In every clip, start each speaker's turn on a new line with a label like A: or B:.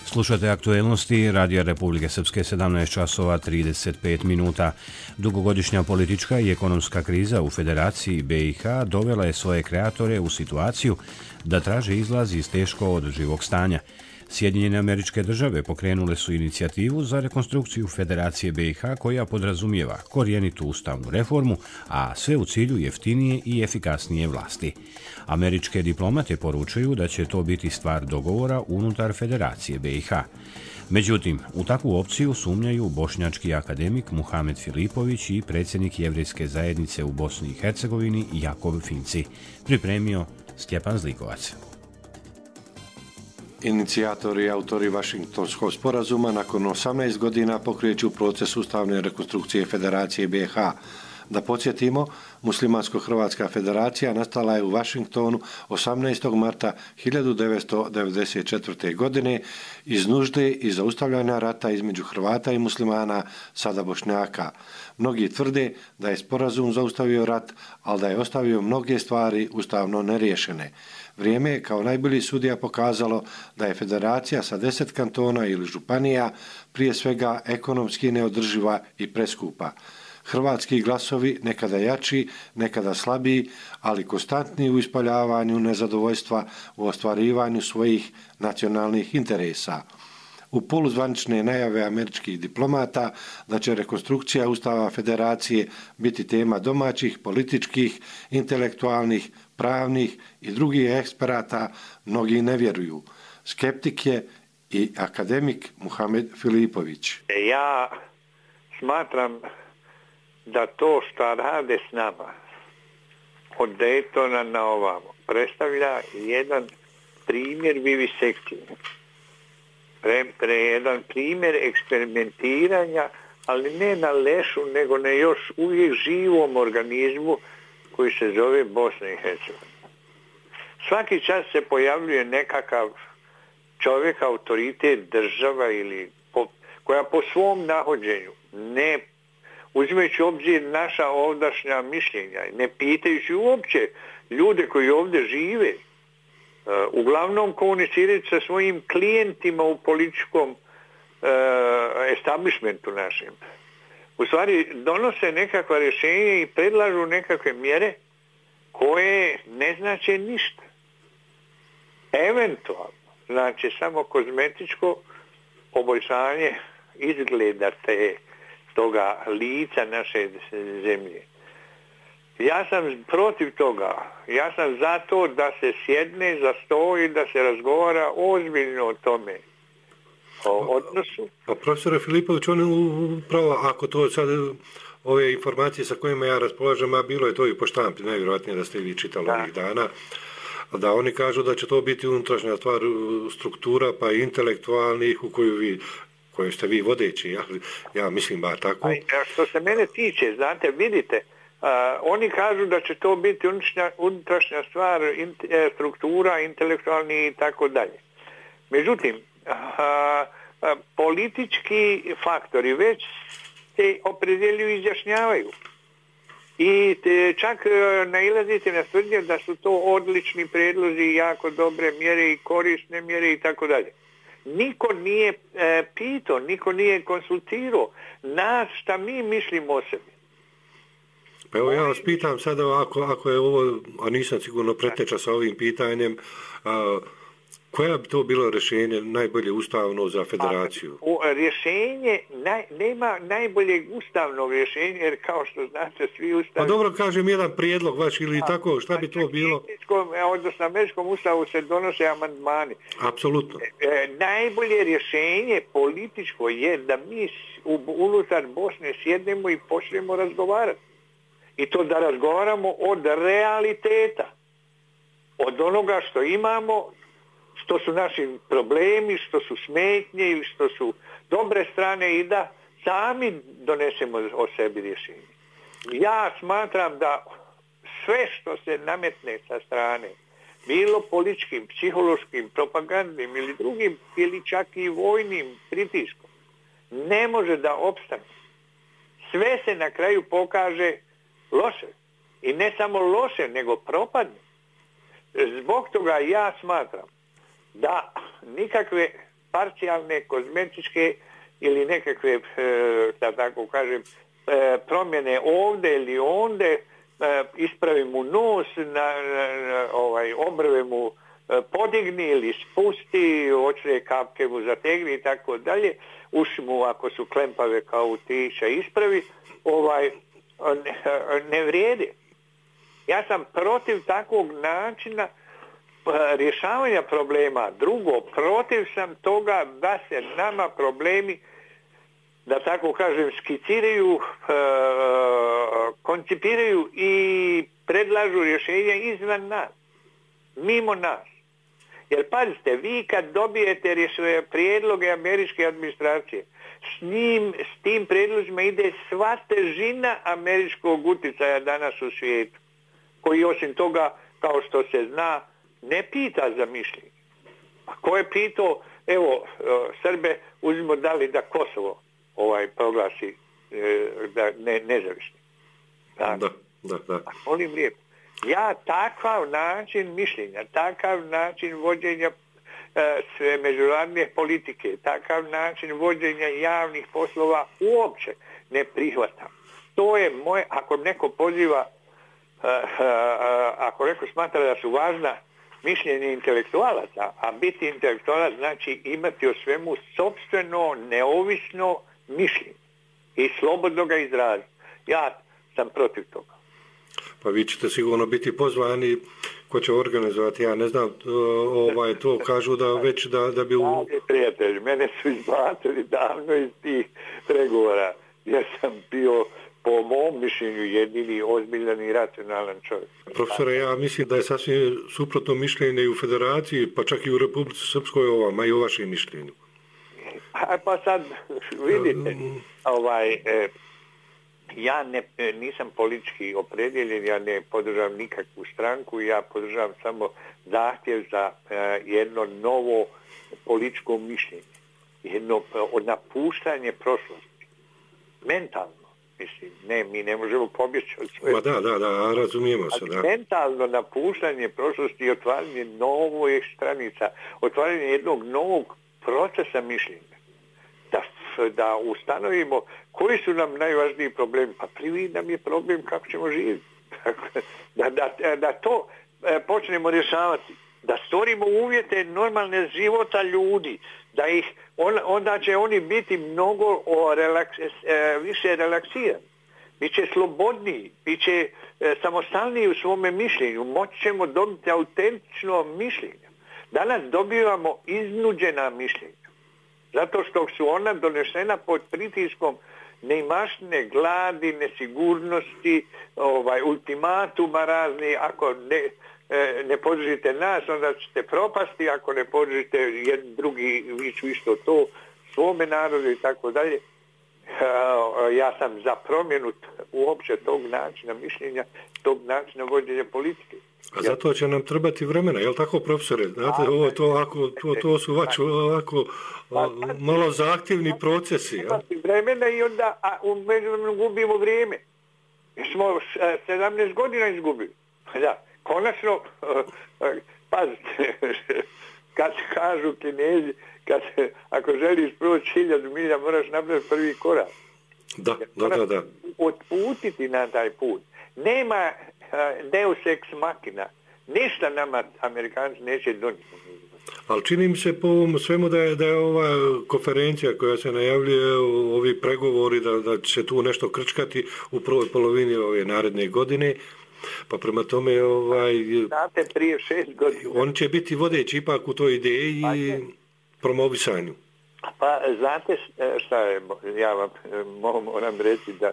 A: Slušate aktuelnosti Radija Republike Srpske 17 časova 35 minuta. Dugogodišnja politička i ekonomska kriza u Federaciji BiH dovela je svoje kreatore u situaciju da traže izlaz iz teško održivog stanja. Sjedinjene Američke Države pokrenule su inicijativu za rekonstrukciju Federacije BiH koja podrazumijeva korjenitu ustavnu reformu, a sve u cilju jeftinije i efikasnije vlasti. Američke diplomate poručuju da će to biti stvar dogovora unutar Federacije BiH. Međutim, u takvu opciju sumnjaju bošnjački akademik Muhamed Filipović i predsjednik Jevrejske zajednice u Bosni i Hercegovini Jakov Finci. Pripremio Stjepan Zlikovac.
B: Inicijatori i autori Vašingtonskog sporazuma nakon 18 godina pokreću proces ustavne rekonstrukcije Federacije BiH. Da podsjetimo, Muslimansko-Hrvatska federacija nastala je u Vašingtonu 18. marta 1994. godine iz nužde i zaustavljanja rata između Hrvata i muslimana, sada Bošnjaka. Mnogi tvrde da je sporazum zaustavio rat, ali da je ostavio mnoge stvari ustavno neriješene. Vrijeme je kao najbolji sudija pokazalo da je federacija sa 10 kantona ili županija prije svega ekonomski neodrživa i preskupa. Hrvatski glasovi, nekada jači, nekada slabiji, ali konstantni u ispaljavanju nezadovoljstva u ostvarivanju svojih nacionalnih interesa. U poluzvanične najave američkih diplomata da će rekonstrukcija Ustava Federacije biti tema domaćih, političkih, intelektualnih, pravnih i drugih eksperata, mnogi ne vjeruju. Skeptik je i akademik Muhamed Filipović.
C: Ja smatram da to što rade s nama od Daytona na ovamo predstavlja jedan primjer vivisekcije. Jedan primjer eksperimentiranja, ali ne na lešu, nego na još uvijek živom organizmu koji se zove Bosna i Hercegovina. Svaki čas se pojavljuje nekakav čovjek, autoritet, država koja po svom nahođenju, ne uzimajući obzir naša ovdašnja mišljenja, ne pitajući uopće ljude koji ovdje žive, uglavnom komunicirati sa svojim klijentima u političkom establishmentu našem. U stvari donose nekakva rješenja i predlažu nekakve mjere koje ne znače ništa. Eventualno znači samo kozmetičko poboljšanje izgleda toga lica naše zemlje. Ja sam protiv toga. Ja sam za to da se sjedne za sto i da se razgovara ozbiljno o tome. O odnosu.
B: Pa profesore Filipović, on je upravo, ako to sad ove informacije sa kojima ja raspolažem, a bilo je to i po štampi, najvjerojatnije da ste i vi čitali ovih dana, da oni kažu da će to biti unutrašnja stvar struktura, pa i intelektualnih u koju ste vi vodeći, ja mislim bar tako.
C: Što se mene tiče, znate, vidite, oni kažu da će to biti unutrašnja stvar, struktura, intelektualni i tako dalje. Međutim, politički faktori već se opredjeljuju i izjašnjavaju. I čak nailazite na tvrdnje da su to odlični prijedlozi, jako dobre mjere i korisne mjere i tako dalje. Niko nije pitao, niko nije konsultirao nas šta mi mislimo o sebi.
B: Pa evo ja vas pitam sada, ako je ovo, a nisam sigurno preteča sa ovim pitanjem, koja bi to bilo rješenje najbolje ustavno za federaciju?
C: Rješenje, nema najboljeg ustavnog rješenja, jer kao što znate svi ustavi...
B: Pa dobro, kažem jedan prijedlog vaš ili tako, šta bi to bilo?
C: Odnosno, američkom ustavu se donose amandmani.
B: Apsolutno.
C: Najbolje rješenje političko je da mi unutar Bosne sjednemo i počnemo razgovarati. I to da razgovaramo od realiteta. Od onoga što imamo, što su naši problemi, što su smetnje ili što su dobre strane i da sami donesemo o sebi rješenje. Ja smatram da sve što se nametne sa strane, bilo političkim, psihološkim, propagandnim ili drugim ili čak i vojnim pritiskom, ne može da opstane. Sve se na kraju pokaže loše. I ne samo loše, nego propadne. Zbog toga ja smatram da nikakve parcijalne, kozmetičke ili nekakve, da tako kažem, promjene ovdje ili onde, ispravi mu nos, obrve mu podigni ili spusti, očne kapke mu zategni i tako dalje, uši mu ako su klempave kao u tiša ispravi, ne vrijede. Ja sam protiv takvog načina rješavanja problema. Drugo, protiv sam toga da se nama problemi, da tako kažem, skiciraju, koncipiraju i predlažu rješenja izvan nas, mimo nas. Jer pazite, vi kad dobijete prijedloge američke administracije, s tim prijedlozima ide sva težina američkog utjecaja danas u svijetu, koji osim toga, kao što se zna, ne pita za mišljenje. A ko je pitao, evo, Srbe uzmimo dali da Kosovo proglasi da nezavisni.
B: Da.
C: Molim lijepo. Ja takav način mišljenja, takav način vođenja sve međunarodne politike, takav način vođenja javnih poslova uopće ne prihvatam. To je moje, ako neko poziva, ako neko smatra da su važna mišljenje intelektualaca, a biti intelektualac znači imati o svemu sopstveno, neovisno mišljenje i slobodno ga izraziti. Ja sam protiv toga.
B: Pa vi ćete sigurno biti pozvani, ko će organizovati, ja ne znam, to kažu da već da bi...
C: Prijatelji, mene su izbacili davno iz tih pregovora. Ja sam bio, po mom mišljenju, jedini ozbiljan i racionalan čovjek.
B: Profesore, ja mislim da je sasvim suprotno mišljenje i u Federaciji, pa čak i u Republici Srpskoj ovama i o vašem mišljenju.
C: Pa sad, vidite, ja nisam politički opredjeljen, ja ne podržavam nikakvu stranku, ja podržavam samo zahtjev za jedno novo političko mišljenje, jedno napuštanje prošlosti, mentalno, mislim, mi ne možemo pobjeći od svoje...
B: Da, razumijemo se, da.
C: Mentalno napuštanje prošlosti i otvaranje novih stranica, otvaranje jednog novog procesa mišljenja. Da ustanovimo koji su nam najvažniji problemi. Pa prvi nam je problem kako ćemo živjeti. Da to počnemo rješavati. Da stvorimo uvjete normalne života ljudi. Da onda će oni biti mnogo više relaksirani. Biće slobodniji. Biće samostalniji u svome mišljenju. Moći ćemo dobiti autentično mišljenje. Danas dobivamo iznuđena mišljenja. Zato što su ona donešena pod pritiskom neimaštine, gladi, nesigurnosti, ultimatuma razni. Ako ne podržite nas, onda ćete propasti. Ako ne podržite jedan drugi, vi ću isto to svome narodu i tako dalje. Ja sam za promjenu uopće tog načina mišljenja, tog načina vođenja politike.
B: A zato će nam trebati vremena, jel tako, profesore? Znate, to su ovako malo zahtjevni procesi.
C: Trebati vremena i onda u međuvremenu gubimo vrijeme. Mi smo 17 godina izgubili. Da, konačno, pazite, kad kažu Kinezi, ako želiš proći 1000 milja, moraš napraviti prvi korak.
B: Da.
C: Otputiti na taj put. Nema deus ex machina. Ništa nama Amerikanci neće donijeti.
B: Ali čini mi se po ovom svemu da je ova konferencija koja se najavljuje, ovi pregovori da će se tu nešto krčkati u prvoj polovini ove naredne godine. Pa prema tome
C: znate, prije 6 godina
B: on će biti vodeći ipak u toj ideji i promovisanju.
C: Pa znate šta je, ja vam moram reći da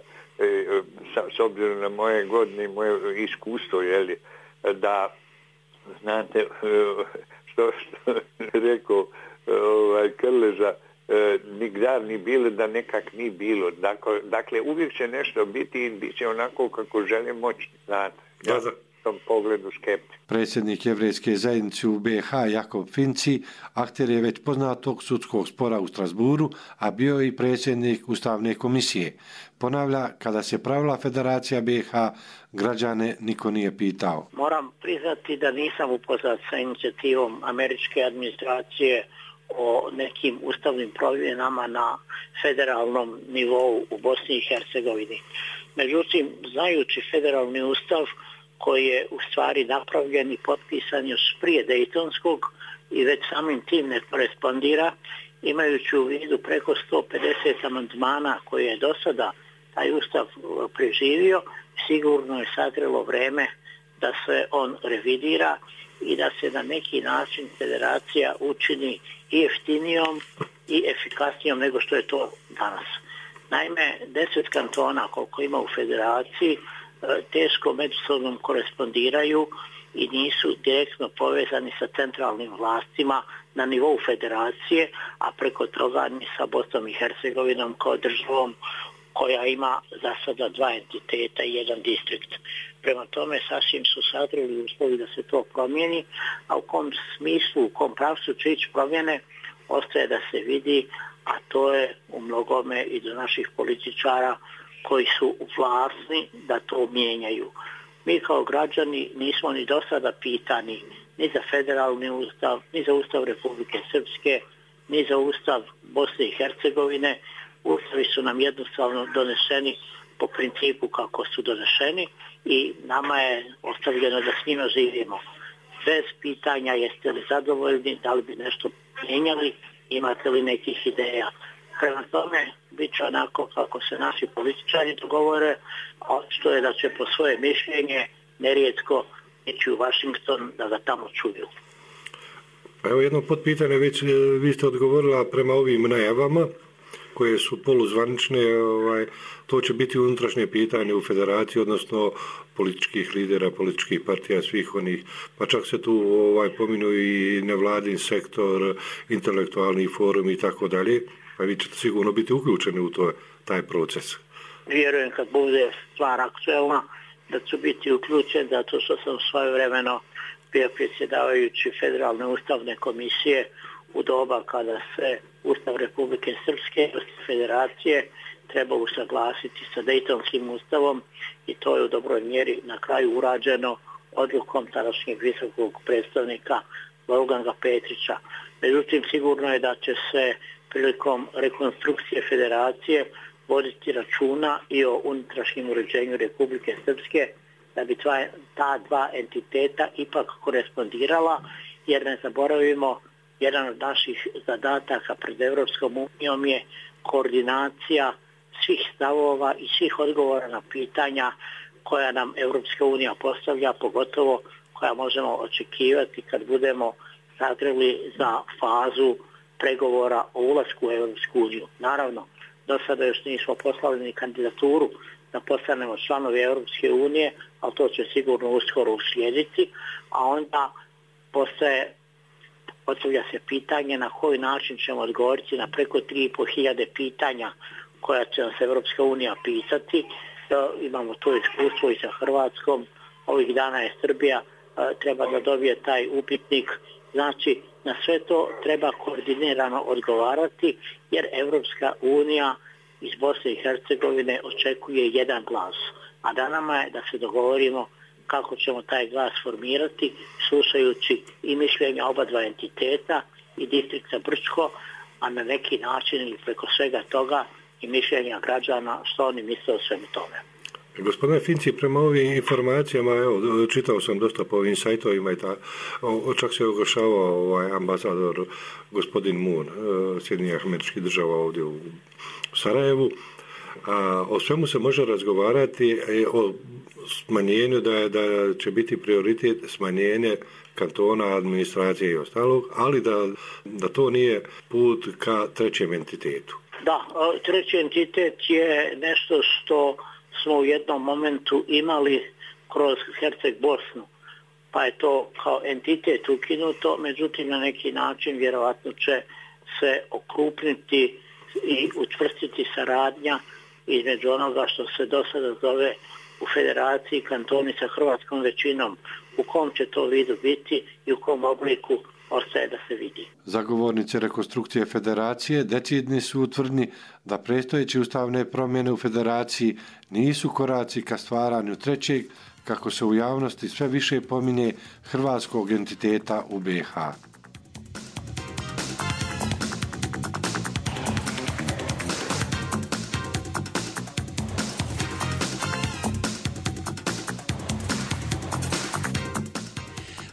C: s obzirom na moje godine i moje iskustvo, da znate što rekao Krleža, nigdar ni bilo da nekak ni bilo. Dakle, uvijek će nešto biti i bit će onako kako žele moći, znate. Ja sam u tom pogledu skeptik.
B: Predsjednik Jevrejske zajednice u BiH Jakob Finci, akter je već poznatog sudskog spora u Strasburu, a bio i predsjednik Ustavne komisije. Ponavlja, kada se pravila Federacija BiH, građane niko nije pitao.
D: Moram priznati da nisam upoznat sa inicijativom američke administracije o nekim ustavnim promjenama na federalnom nivou u Bosni i Hercegovini. Međutim, znajući federalni ustav koji je u stvari napravljen i potpisan još prije Dejtonskog i već samim tim ne korespondira, imajući u vidu preko 150 amandmana koje je do sada taj ustav preživio, sigurno je sazrelo vreme da se on revidira i da se na neki način federacija učini i jeftinijom i efikasnijom nego što je to danas. Naime, 10 kantona koliko ima u federaciji teško međusobno korespondiraju i nisu direktno povezani sa centralnim vlastima na nivou federacije, a preko toga ni sa Bosnom i Hercegovinom kao državom koja ima za sada 2 entiteta i 1 distrikt. Prema tome sasvim su sazreli uslovi da se to promijeni, a u kom smislu, u kom pravcu će ići promjene, ostaje da se vidi, a to je u mnogome i do naših političara koji su vlasni da to mijenjaju. Mi kao građani nismo ni do sada pitani ni za federalni ustav, ni za ustav Republike Srpske, ni za ustav Bosne i Hercegovine. Ustavi su nam jednostavno doneseni po principu kako su doneseni i nama je ostavljeno da s njima živimo. Bez pitanja jeste li zadovoljni, da li bi nešto mijenjali, imate li nekih ideja. Prema tome, bit će onako kako se naši političari dogovore, a što je da će po svoje mišljenje nerijetko ići u Washington da ga tamo čuju.
B: Evo jedno potpitanje, već vi ste odgovorila prema ovim najavama koje su poluzvanične, to će biti unutrašnje pitanje u federaciji, odnosno političkih lidera, političkih partija, svih onih, pa čak se tu pominju i nevladin sektor, intelektualni forum i tako dalje, pa vi ćete sigurno biti uključeni u taj proces.
D: Vjerujem kad bude stvar aktuelna da ću biti uključen, zato što sam svojevremeno bio predsjedavajući Federalne ustavne komisije u doba kada se Ustav Republike Srpske i Federacije treba usaglasiti sa Dejtonskim ustavom i to je u dobroj mjeri na kraju urađeno odlukom tadašnjeg visokog predstavnika Wolfganga Petrića. Međutim, sigurno je da će se prilikom rekonstrukcije federacije voditi računa i o unutrašnjem uređenju Republike Srpske da bi ta 2 entiteta ipak korespondirala, jer ne zaboravimo, jedan od naših zadataka pred Evropskom unijom je koordinacija svih stavova i svih odgovora na pitanja koja nam Evropska unija postavlja, pogotovo koja možemo očekivati kad budemo sazreli za fazu pregovora o ulasku u Evropsku uniju. Naravno, do sada još nismo poslali ni kandidaturu da postanemo članovi Evropske unije, ali to će sigurno uskoro uslijediti, a onda postavlja se pitanje na koji način ćemo odgovoriti na preko 3.500 pitanja koja će nas Evropska unija pitati. Imamo to iskustvo i sa Hrvatskom. Ovih dana je Srbija treba da dobije taj upitnik. Znači, na sve to treba koordinirano odgovarati, jer Evropska unija iz Bosne i Hercegovine očekuje jedan glas. A da nama je da se dogovorimo kako ćemo taj glas formirati, slušajući i mišljenja oba 2 entiteta i distrikta Brčko, a na neki način ili preko svega toga i mišljenja građana što oni misle o svemu tome.
B: Gospodine Finci, prema ovim informacijama, evo, čitao sam dosta po ovim sajtovima i čak se oglašavao ambasador gospodin Moon Sjedinjenih Američkih Država ovdje u Sarajevu. O svemu se može razgovarati, o smanjenju da će biti prioritet smanjenje kantona, administracije i ostalog, ali da to nije put ka trećem entitetu.
D: Da, treći entitet je nešto što smo u jednom momentu imali kroz Herceg Bosnu, pa je to kao entitet ukinuto, međutim na neki način vjerovatno će se okrupniti i učvrstiti saradnja između onoga što se do sada zove u federaciji kantoni sa hrvatskom većinom. U kom će to vidu biti i u kom obliku ostaje da se vidi.
B: Zagovornici rekonstrukcije federacije decidni su u tvrdnji da predstojeće ustavne promjene u federaciji nisu koraci ka stvaranju trećeg, kako se u javnosti sve više pominje, hrvatskog entiteta u BiH.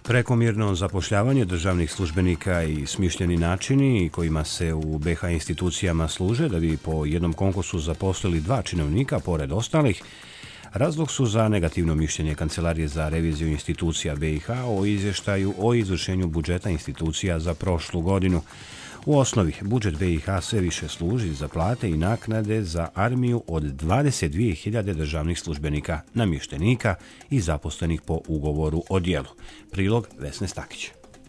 A: Prekomjerno zapošljavanje državnih službenika i smišljeni načini kojima se u BiH institucijama služe da bi po jednom konkursu zaposlili 2 činovnika pored ostalih, razlog su za negativno mišljenje Kancelarije za reviziju institucija BiH o izvještaju o izvršenju budžeta institucija za prošlu godinu. U osnovi, budžet BiH sve više služi za plate i naknade za armiju od 22.000 državnih službenika, namještenika i zaposlenih po ugovoru o djelu. Prilog Vesne Stakić.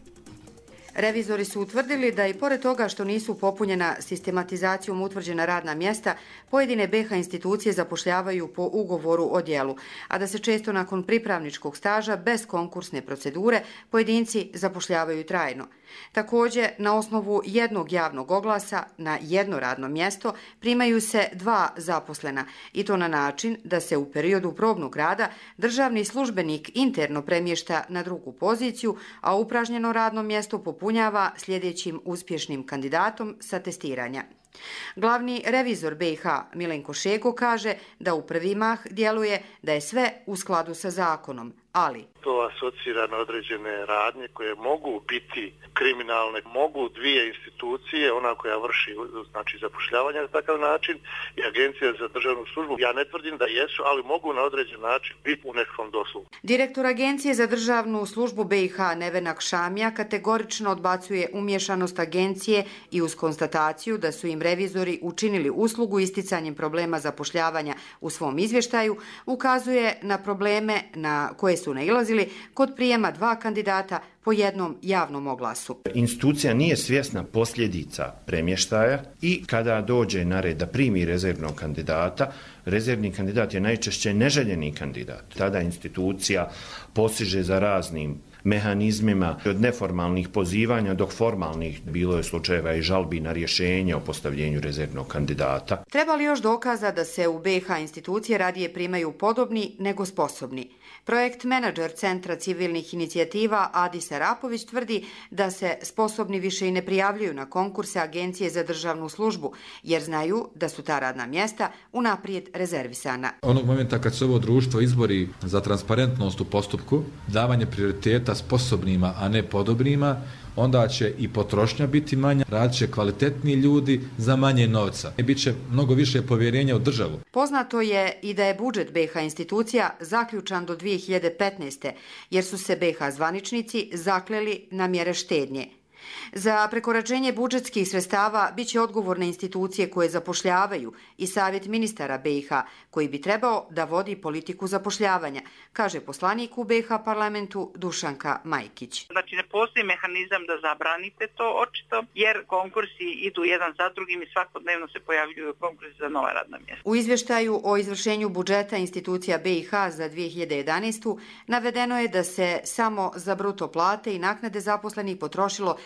E: Revizori su utvrdili da i pored toga što nisu popunjena sistematizacijom utvrđena radna mjesta, pojedine BiH institucije zapošljavaju po ugovoru o djelu, a da se često nakon pripravničkog staža bez konkursne procedure pojedinci zapošljavaju trajno. Također, na osnovu jednog javnog oglasa na jedno radno mjesto primaju se 2 zaposlena i to na način da se u periodu probnog rada državni službenik interno premješta na drugu poziciju, a upražnjeno radno mjesto popunjava sljedećim uspješnim kandidatom sa testiranja. Glavni revizor BiH Milenko Šego kaže da u prvi mah djeluje da je sve u skladu sa zakonom, ali
F: to asocira na određene radnje koje mogu biti kriminalne, mogu dvije institucije, ona koja vrši znači zapošljavanje na takav način i Agencija za državnu službu. Ja ne tvrdim da jesu, ali mogu na određen način biti u nekom dosluhu.
E: Direktor Agencije za državnu službu BiH Nevenak Šamija kategorično odbacuje umješanost agencije i uz konstataciju da su im revizori učinili uslugu isticanjem problema zapošljavanja u svom izvještaju, ukazuje na probleme na koje su nailazili kod prijema 2 kandidata po jednom javnom oglasu.
G: Institucija nije svjesna posljedica premještaja i kada dođe na red da primi rezervnog kandidata, rezervni kandidat je najčešće neželjeni kandidat. Tada institucija postiže za raznim mehanizmima od neformalnih pozivanja do formalnih, bilo je slučajeva i žalbi na rješenje o postavljenju rezervnog kandidata.
E: Treba li još dokaza da se u BiH institucije radije primaju podobni nego sposobni? Projekt menadžer Centra civilnih inicijativa Adis Arapović tvrdi da se sposobni više i ne prijavljuju na konkurse Agencije za državnu službu, jer znaju da su ta radna mjesta unaprijed rezervisana.
H: Onog momenta kad se ovo društvo izbori za transparentnost u postupku, davanje prioriteta sposobnima, a ne podobnima, onda će i potrošnja biti manja, radit će kvalitetniji ljudi za manje novca. I bit će mnogo više povjerenja u državu.
E: Poznato je i da je budžet BiH institucija zaključan do 2015. jer su se BiH zvaničnici zakleli na mjere štednje. Za prekoračenje budžetskih sredstava bit će odgovorne institucije koje zapošljavaju i Savjet ministara BiH, koji bi trebao da vodi politiku zapošljavanja, kaže poslanik u BiH parlamentu Dušanka Majkić.
I: Znači ne postoji mehanizam da zabranite to očito, jer konkursi idu jedan za drugim i svakodnevno se pojavljuju konkursi za nova radna mjesta.
E: U izvještaju o izvršenju budžeta institucija BiH za 2011. navedeno je da se samo za bruto plate i naknade zaposlenih potrošilo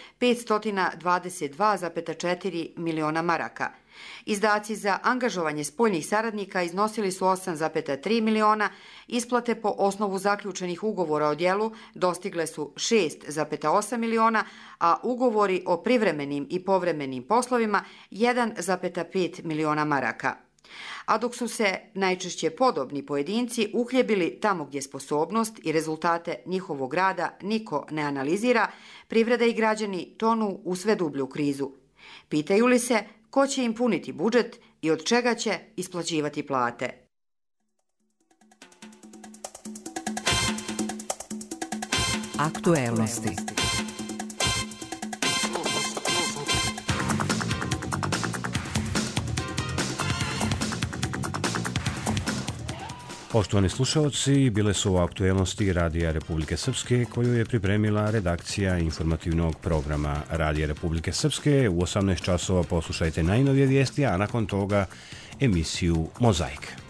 E: 522,4 miliona maraka. Izdaci za angažovanje spoljnih saradnika iznosili su 8,3 miliona, isplate po osnovu zaključenih ugovora o djelu dostigle su 6,8 miliona, a ugovori o privremenim i povremenim poslovima 1,5 miliona maraka. A dok su se najčešće podobni pojedinci uhljebili tamo gdje sposobnost i rezultate njihovog rada niko ne analizira, privreda i građani tonu u sve dublju krizu. Pitaju li se ko će im puniti budžet i od čega će isplaćivati plate?
J: Aktuelnosti.
A: Poštovani slušalci, bile su ovo aktuelnosti Radija Republike Srpske koju je pripremila redakcija informativnog programa Radija Republike Srpske. U 18 časova poslušajte najnovije vijesti, a nakon toga emisiju Mozaik.